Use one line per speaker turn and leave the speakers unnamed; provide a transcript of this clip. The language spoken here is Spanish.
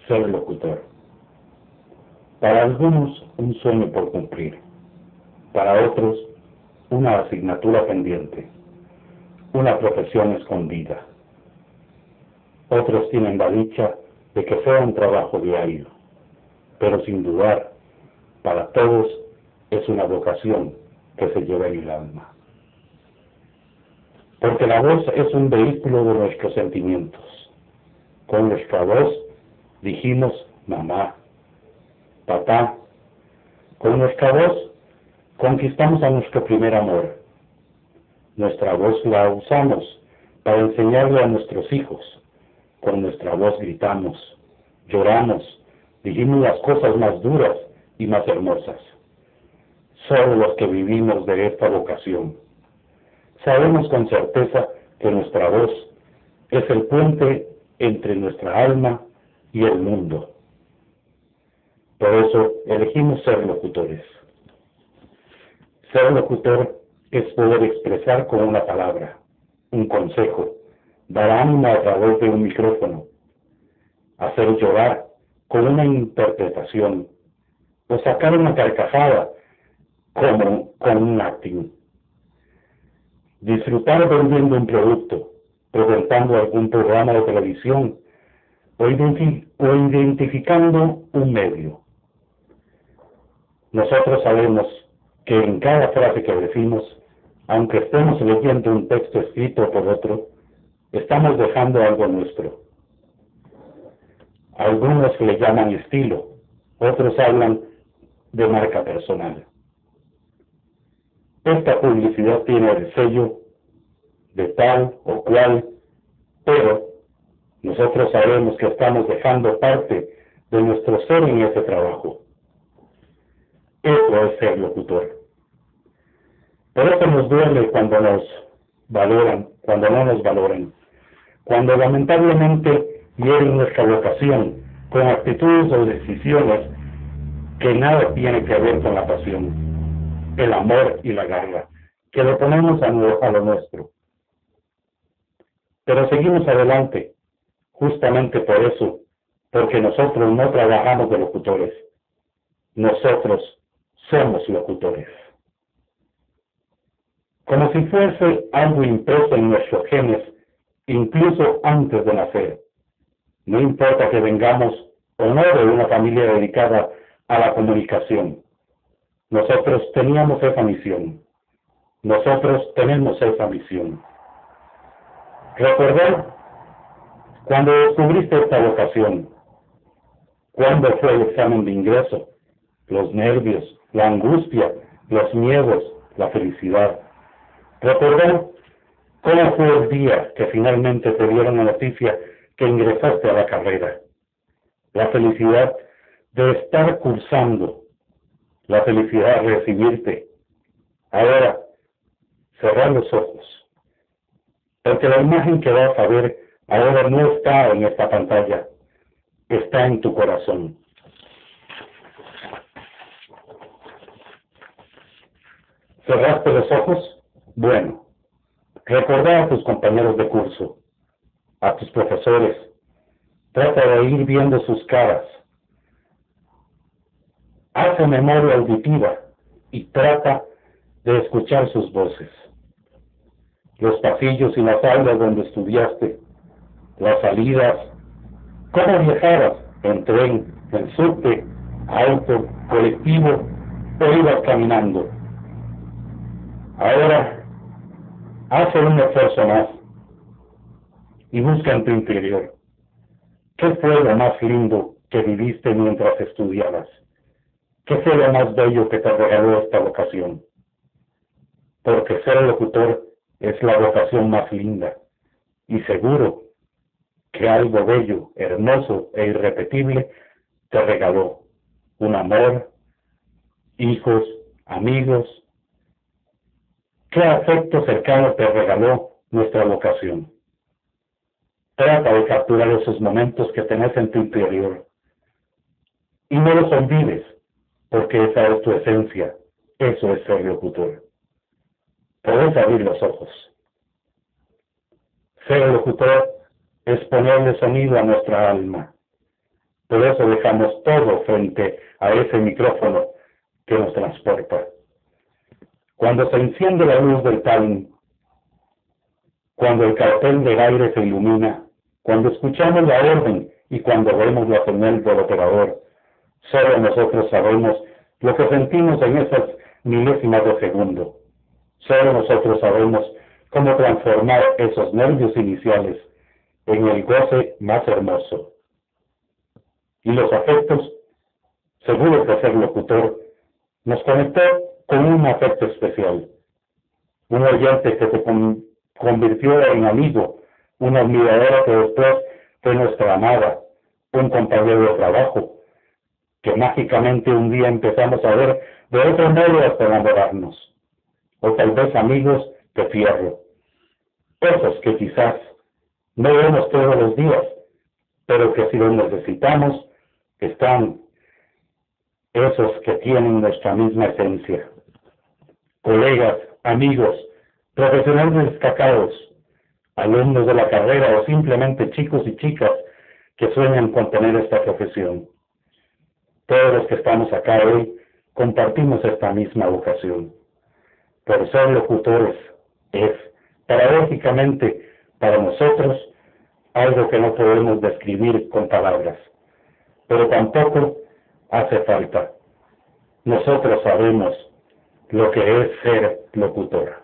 ser locutor. Para algunos, un sueño por cumplir. Para otros, una asignatura pendiente, una profesión escondida. Otros tienen la dicha de que sea un trabajo diario, pero sin dudar, para todos es una vocación que se lleva en el alma. Porque la voz es un vehículo de nuestros sentimientos. Con nuestra voz dijimos mamá, papá. Con nuestra voz conquistamos a nuestro primer amor. Nuestra voz la usamos para enseñarle a nuestros hijos. Con nuestra voz gritamos, lloramos, dijimos las cosas más duras y más hermosas. Solo los que vivimos de esta vocación sabemos con certeza que nuestra voz es el puente entre nuestra alma y el mundo. Por eso elegimos ser locutores. Ser locutor es poder expresar con una palabra, un consejo, dar ánimo a través de un micrófono, hacer llorar con una interpretación o sacar una carcajada con un acting. Disfrutar vendiendo un producto, presentando algún programa de televisión o identificando un medio. Nosotros sabemos que en cada frase que decimos, aunque estemos leyendo un texto escrito por otro, estamos dejando algo nuestro. Algunos le llaman estilo, otros hablan de marca personal. Esta publicidad tiene el sello de tal o cual, pero nosotros sabemos que estamos dejando parte de nuestro ser en ese trabajo. Eso es ser locutor. Por eso nos duele cuando nos valoran, cuando no nos valoran, cuando lamentablemente hieren nuestra vocación con actitudes o decisiones que nada tienen que ver con la pasión, el amor y la garra, que le ponemos a lo nuestro. Pero seguimos adelante, justamente por eso, porque nosotros no trabajamos de locutores, nosotros somos locutores. Como si fuese algo impreso en nuestros genes, incluso antes de nacer. No importa que vengamos o no de una familia dedicada a la comunicación. Nosotros teníamos esa misión. Nosotros tenemos esa misión. Recordar cuando descubriste esta vocación, cuándo fue el examen de ingreso, los nervios, la angustia, los miedos, la felicidad. Recordar cómo fue el día que finalmente te dieron la noticia que ingresaste a la carrera. La felicidad de estar cursando, la felicidad de recibirte. Ahora, cerrar los ojos, porque la imagen que vas a ver ahora no está en esta pantalla, está en tu corazón. ¿Cerraste los ojos? Bueno, recordá a tus compañeros de curso, a tus profesores, trata de ir viendo sus caras. Haz memoria auditiva y trata de escuchar sus voces. Los pasillos y las aulas donde estudiaste, las salidas, cómo viajabas en tren, en subte, auto, colectivo o ibas caminando. Ahora, haz un esfuerzo más y busca en tu interior. ¿Qué fue lo más lindo que viviste mientras estudiabas? ¿Qué fue lo más bello que te regaló esta vocación? Porque ser locutor es la vocación más linda y seguro que algo bello, hermoso e irrepetible te regaló un amor, hijos, amigos. ¿Qué afecto cercano te regaló nuestra vocación? Trata de capturar esos momentos que tenés en tu interior y no los olvides, porque esa es tu esencia, eso es ser locutor. Podés abrir los ojos. Ser locutor es ponerle sonido a nuestra alma. Por eso dejamos todo frente a ese micrófono que nos transporta. Cuando se enciende la luz del time, cuando el cartel del aire se ilumina, cuando escuchamos la orden y cuando vemos la señal del operador, solo nosotros sabemos lo que sentimos en esas milésimas de segundo. Solo nosotros sabemos cómo transformar esos nervios iniciales en el goce más hermoso. Y los afectos, seguro que ser locutor, nos conectó con un afecto especial. Un oyente que te convirtió en amigo, una admiradora que después fue nuestra amada, un compañero de trabajo, que mágicamente un día empezamos a ver de otro modo hasta enamorarnos. O tal vez amigos de fierro. Esos que quizás no vemos todos los días, pero que si los necesitamos, están esos que tienen nuestra misma esencia. Colegas, amigos, profesionales destacados, alumnos de la carrera o simplemente chicos y chicas que sueñan con tener esta profesión. Todos los que estamos acá hoy compartimos esta misma vocación. Por ser locutores es, paradójicamente, para nosotros, algo que no podemos describir con palabras. Pero tampoco hace falta. Nosotros sabemos lo que es ser locutor.